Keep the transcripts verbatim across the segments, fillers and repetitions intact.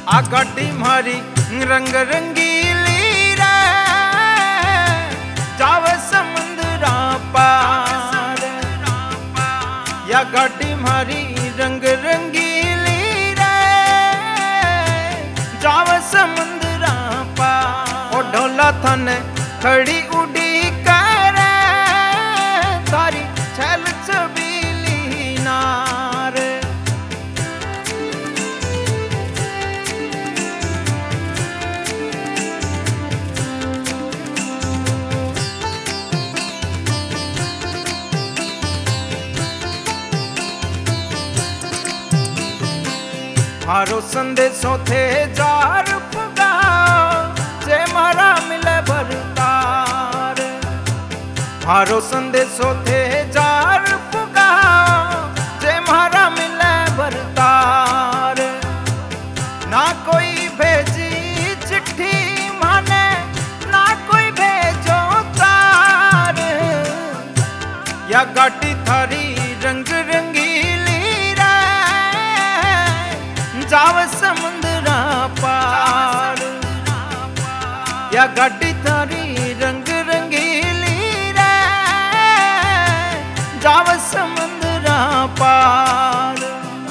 आ गाड़ी मारी रंग रंगीली रे जावे समुंदरा पार। या गाड़ी मारी रंग रंगीली रे जावे समुंदरा पार। ओ ढोला थाने खड़ी उड़ी कर तारी छल छबीली नार। मारो संदेशो थे जार पुगा जे मारा मिले भरतार। मारो संदेशो थे जार पुगा जे मारा मिले भरतार। ना कोई भेजी चिट्ठी माने ना कोई भेजो तार। या गाड़ी थारी रंग रंगीली जाव समुंदरा पार। या गाड़ी थारी रंग रंगीली रे जाव समुंदरा पार।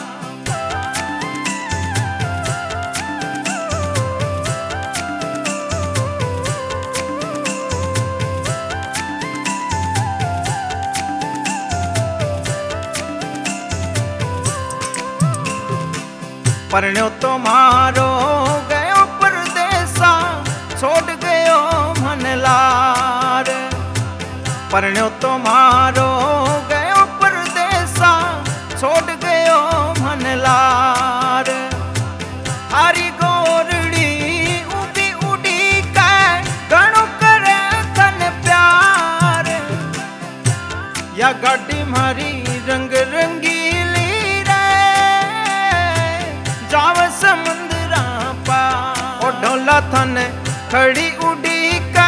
परण्यो तो मारो गयो परदेसा छोड़ गयो मनलार। परण्यो तो मारो गयो परदेसा छोड़ गयो मनलार। हारी गोरड़ी उड़ी उड़ी के घणो करे तन प्यार। या गाड़ी मारी रंग रंगीली जाव समुंदरा पार। ओ ढोला थाने खड़ी उड़ी का